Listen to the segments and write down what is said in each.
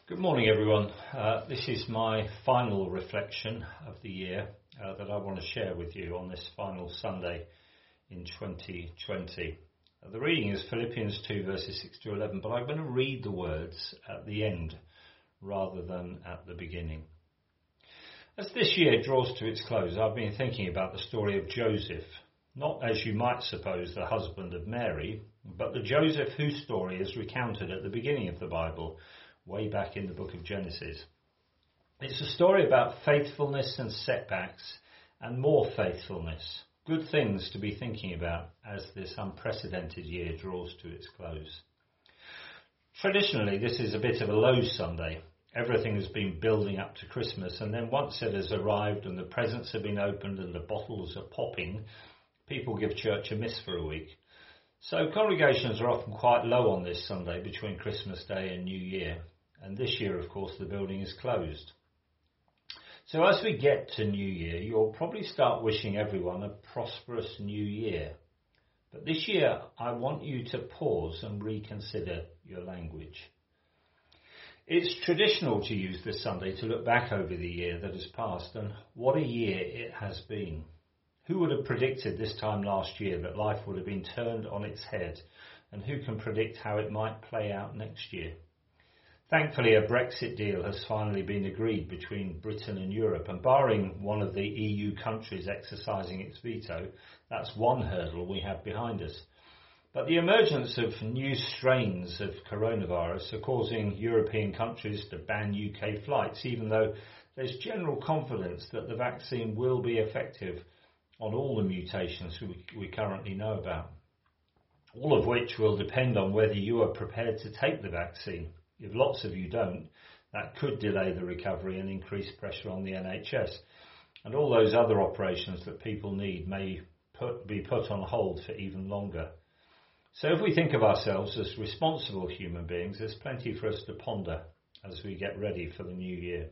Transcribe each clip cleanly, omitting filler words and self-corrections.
Good morning, everyone. This is my final reflection of the year that I want to share with you on this final Sunday in 2020. The reading is Philippians 2 verses 6 to 11, but I'm going to read the words at the end rather than at the beginning. As this year draws to its close, I've been thinking about the story of Joseph, not as you might suppose the husband of Mary, but the Joseph whose story is recounted at the beginning of the Bible, way back in the book of Genesis. It's a story about faithfulness and setbacks and more faithfulness, good things to be thinking about as this unprecedented year draws to its close. Traditionally, this is a bit of a low Sunday. Everything has been building up to Christmas, and then once it has arrived and the presents have been opened and the bottles are popping, people give church a miss for a week. So congregations are often quite low on this Sunday between Christmas Day and New Year. And this year, of course, the building is closed. So as we get to New Year, you'll probably start wishing everyone a prosperous New Year. But this year, I want you to pause and reconsider your language. It's traditional to use this Sunday to look back over the year that has passed, and what a year it has been. Who would have predicted this time last year that life would have been turned on its head, and who can predict how it might play out next year? Thankfully, a Brexit deal has finally been agreed between Britain and Europe, and barring one of the EU countries exercising its veto, that's one hurdle we have behind us. But the emergence of new strains of coronavirus are causing European countries to ban UK flights, even though there's general confidence that the vaccine will be effective on all the mutations we currently know about, all of which will depend on whether you are prepared to take the vaccine. If lots of you don't, that could delay the recovery and increase pressure on the NHS. And all those other operations that people need may be put on hold for even longer. So if we think of ourselves as responsible human beings, there's plenty for us to ponder as we get ready for the new year.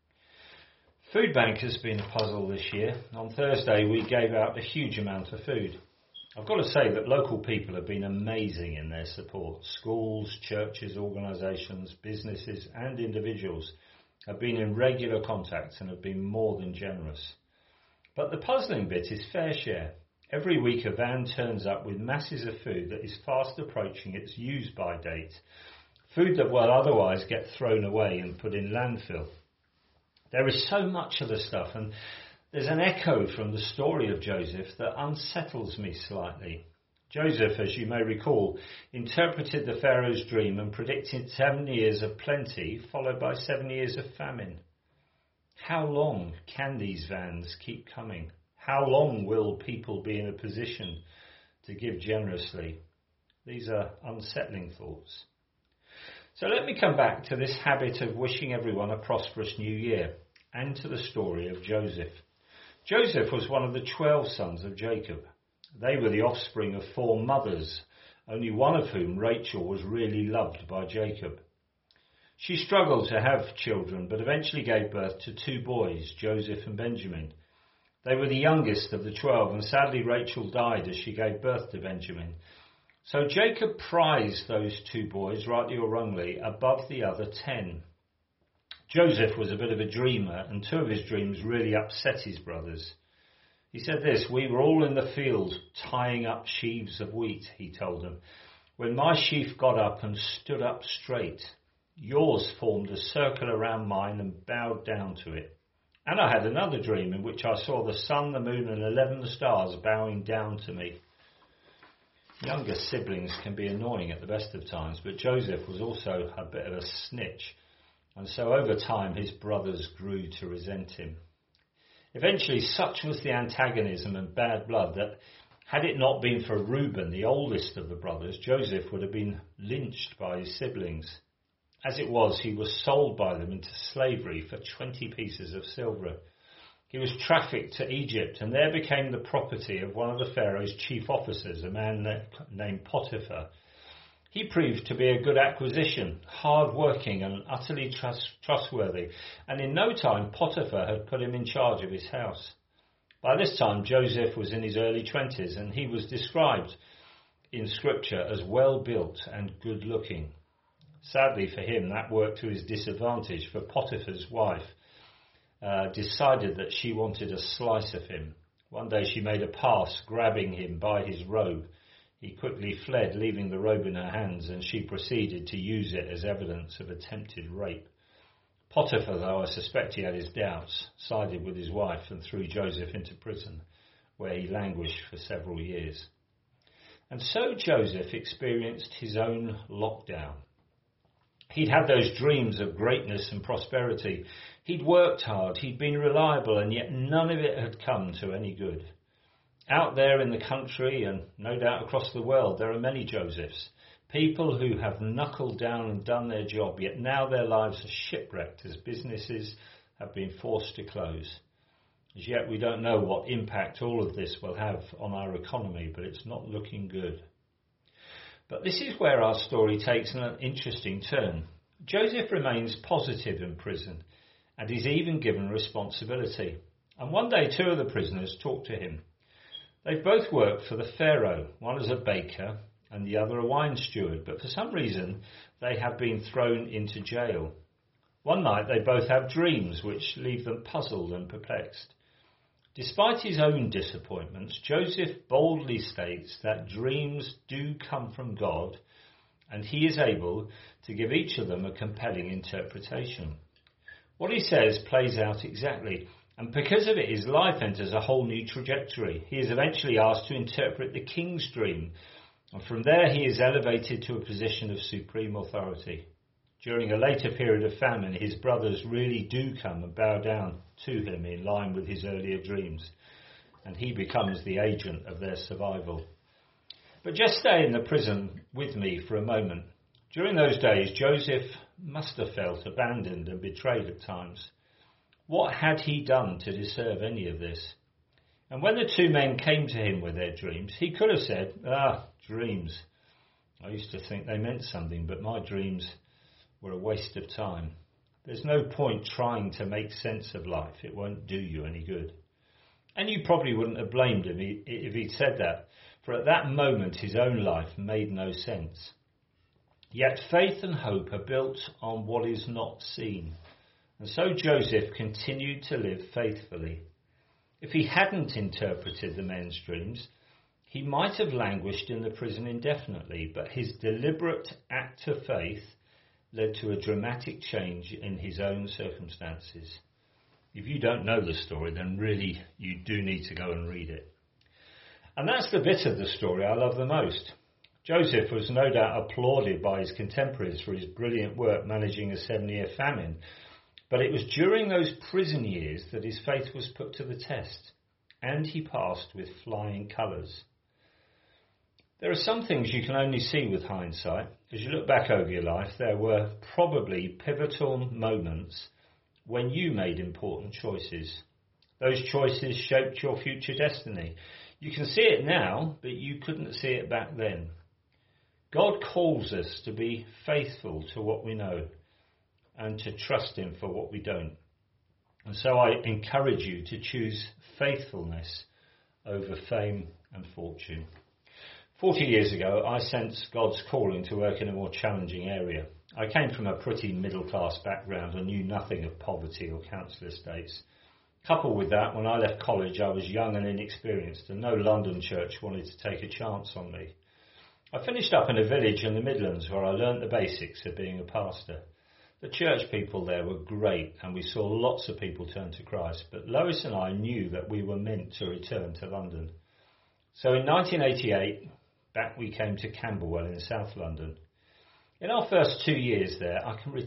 Food Bank has been a puzzle this year. On Thursday, we gave out a huge amount of food. I've got to say that local people have been amazing in their support. Schools, churches, organisations, businesses and individuals have been in regular contact and have been more than generous. But the puzzling bit is fair share. Every week a van turns up with masses of food that is fast approaching its use-by date. Food that will otherwise get thrown away and put in landfill. There is so much of the stuff, and there's an echo from the story of Joseph that unsettles me slightly. Joseph, as you may recall, interpreted the Pharaoh's dream and predicted 7 years of plenty, followed by 7 years of famine. How long can these vans keep coming? How long will people be in a position to give generously? These are unsettling thoughts. So let me come back to this habit of wishing everyone a prosperous new year and to the story of Joseph. Joseph was one of the 12 sons of Jacob. They were the offspring of 4 mothers, only one of whom, Rachel, was really loved by Jacob. She struggled to have children, but eventually gave birth to 2 boys, Joseph and Benjamin. They were the youngest of the 12, and sadly Rachel died as she gave birth to Benjamin. So Jacob prized those 2 boys, rightly or wrongly, above the other 10. Joseph was a bit of a dreamer, and 2 of his dreams really upset his brothers. He said this: "We were all in the field tying up sheaves of wheat," he told them, "when my sheaf got up and stood up straight. Yours formed a circle around mine and bowed down to it. And I had another dream in which I saw the sun, the moon and 11 stars bowing down to me." Younger siblings can be annoying at the best of times, but Joseph was also a bit of a snitch. And so over time his brothers grew to resent him. Eventually, such was the antagonism and bad blood that had it not been for Reuben, the oldest of the brothers, Joseph would have been lynched by his siblings. As it was, he was sold by them into slavery for 20 pieces of silver. He was trafficked to Egypt and there became the property of one of the Pharaoh's chief officers, a man named Potiphar. He proved to be a good acquisition, hard-working and utterly trustworthy, and in no time Potiphar had put him in charge of his house. By this time Joseph was in his early 20s and he was described in Scripture as well-built and good-looking. Sadly for him, that worked to his disadvantage, for Potiphar's wife decided that she wanted a slice of him. One day she made a pass, grabbing him by his robe. He quickly fled, leaving the robe in her hands, and she proceeded to use it as evidence of attempted rape. Potiphar, though I suspect he had his doubts, sided with his wife and threw Joseph into prison, where he languished for several years. And so Joseph experienced his own lockdown. He'd had those dreams of greatness and prosperity. He'd worked hard, he'd been reliable, and yet none of it had come to any good. Out there in the country, and no doubt across the world, there are many Josephs, people who have knuckled down and done their job, yet now their lives are shipwrecked as businesses have been forced to close. As yet we don't know what impact all of this will have on our economy, but it's not looking good. But this is where our story takes an interesting turn. Joseph remains positive in prison, and is even given responsibility. And one day 2 of the prisoners talk to him. They've both worked for the Pharaoh, one as a baker and the other a wine steward, but for some reason they have been thrown into jail. One night they both have dreams which leave them puzzled and perplexed. Despite his own disappointments, Joseph boldly states that dreams do come from God, and he is able to give each of them a compelling interpretation. What he says plays out exactly, and because of it his life enters a whole new trajectory. He is eventually asked to interpret the king's dream, and from there he is elevated to a position of supreme authority. During a later period of famine, his brothers really do come and bow down to him in line with his earlier dreams, and he becomes the agent of their survival. But just stay in the prison with me for a moment. During those days, Joseph must have felt abandoned and betrayed at times. What had he done to deserve any of this? And when the 2 men came to him with their dreams, he could have said, dreams. I used to think they meant something, but my dreams were a waste of time. There's no point trying to make sense of life. It won't do you any good. And you probably wouldn't have blamed him if he'd said that, for at that moment his own life made no sense. Yet faith and hope are built on what is not seen. And so Joseph continued to live faithfully. If he hadn't interpreted the men's dreams, he might have languished in the prison indefinitely, but his deliberate act of faith led to a dramatic change in his own circumstances. If you don't know the story, then really you do need to go and read it. And that's the bit of the story I love the most. Joseph was no doubt applauded by his contemporaries for his brilliant work managing a 7-year famine, but it was during those prison years that his faith was put to the test, and he passed with flying colours. There are some things you can only see with hindsight. As you look back over your life, there were probably pivotal moments when you made important choices. Those choices shaped your future destiny. You can see it now, but you couldn't see it back then. God calls us to be faithful to what we know and to trust him for what we don't. And so I encourage you to choose faithfulness over fame and fortune. 40 years ago, I sensed God's calling to work in a more challenging area. I came from a pretty middle-class background and knew nothing of poverty or council estates. Coupled with that, when I left college, I was young and inexperienced, and no London church wanted to take a chance on me. I finished up in a village in the Midlands where I learnt the basics of being a pastor. The church people there were great, and we saw lots of people turn to Christ, but Lois and I knew that we were meant to return to London. So in 1988, back we came to Camberwell in South London. In our first 2 years there, I can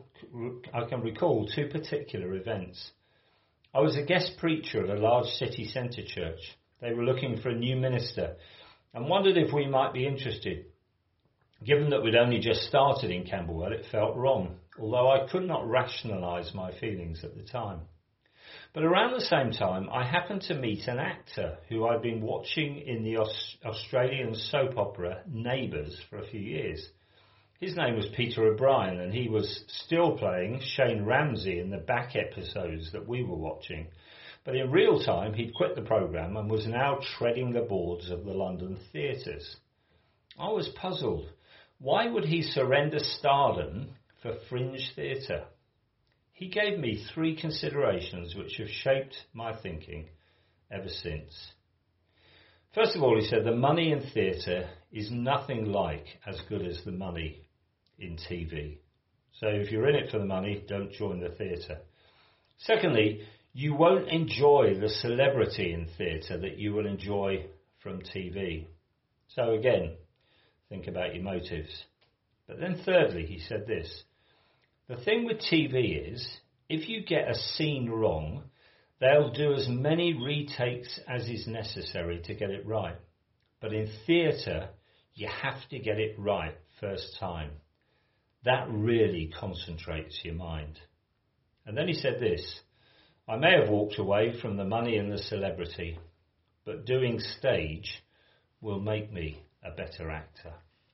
recall 2 particular events. I was a guest preacher at a large city centre church. They were looking for a new minister and wondered if we might be interested. Given that we'd only just started in Camberwell, it felt wrong, although I could not rationalise my feelings at the time. But around the same time, I happened to meet an actor who I'd been watching in the Australian soap opera Neighbours for a few years. His name was Peter O'Brien, and he was still playing Shane Ramsey in the back episodes that we were watching. But in real time, he'd quit the programme and was now treading the boards of the London theatres. I was puzzled. Why would he surrender stardom for fringe theatre? He gave me 3 considerations which have shaped my thinking ever since. First of all, he said the money in theatre is nothing like as good as the money in TV. So if you're in it for the money, don't join the theatre. Secondly, you won't enjoy the celebrity in theatre that you will enjoy from TV. So again, think about your motives. But then thirdly, he said this: the thing with TV is, if you get a scene wrong, they'll do as many retakes as is necessary to get it right. But in theatre, you have to get it right first time. That really concentrates your mind. And then he said this: I may have walked away from the money and the celebrity, but doing stage will make me a better actor.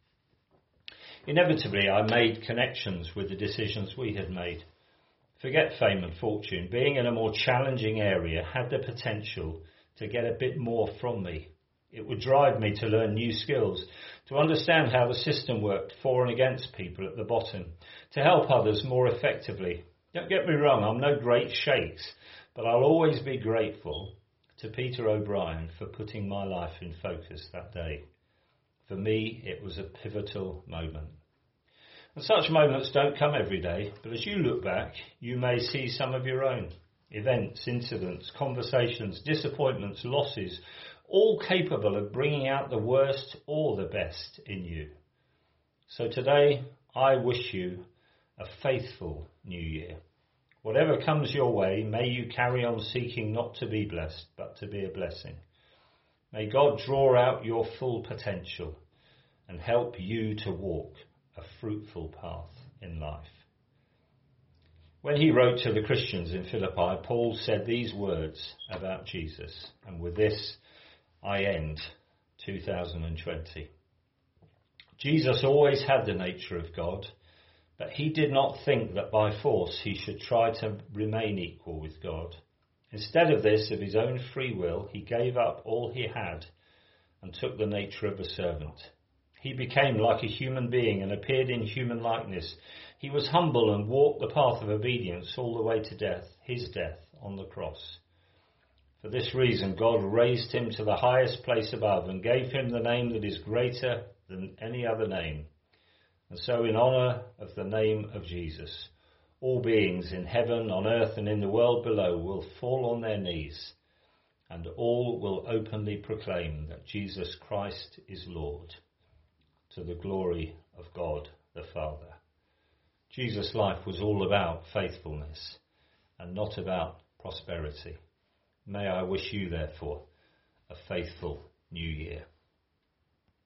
Inevitably, I made connections with the decisions we had made. Forget fame and fortune. Being in a more challenging area had the potential to get a bit more from me. It would drive me to learn new skills, to understand how the system worked for and against people at the bottom, to help others more effectively. Don't get me wrong, I'm no great shakes, but I'll always be grateful to Peter O'Brien for putting my life in focus that day. For me, it was a pivotal moment. And such moments don't come every day, but as you look back, you may see some of your own. Events, incidents, conversations, disappointments, losses, all capable of bringing out the worst or the best in you. So today, I wish you a faithful new year. Whatever comes your way, may you carry on seeking not to be blessed, but to be a blessing. May God draw out your full potential and help you to walk a fruitful path in life. When he wrote to the Christians in Philippi, Paul said these words about Jesus, and with this I end 2020. Jesus always had the nature of God, but he did not think that by force he should try to remain equal with God. Instead of this, of his own free will, he gave up all he had and took the nature of a servant. He became like a human being and appeared in human likeness. He was humble and walked the path of obedience all the way to death, his death on the cross. For this reason, God raised him to the highest place above and gave him the name that is greater than any other name. And so in honour of the name of Jesus, all beings in heaven, on earth and in the world below will fall on their knees, and all will openly proclaim that Jesus Christ is Lord, to the glory of God the Father. Jesus' life was all about faithfulness and not about prosperity. May I wish you, therefore, a faithful new year.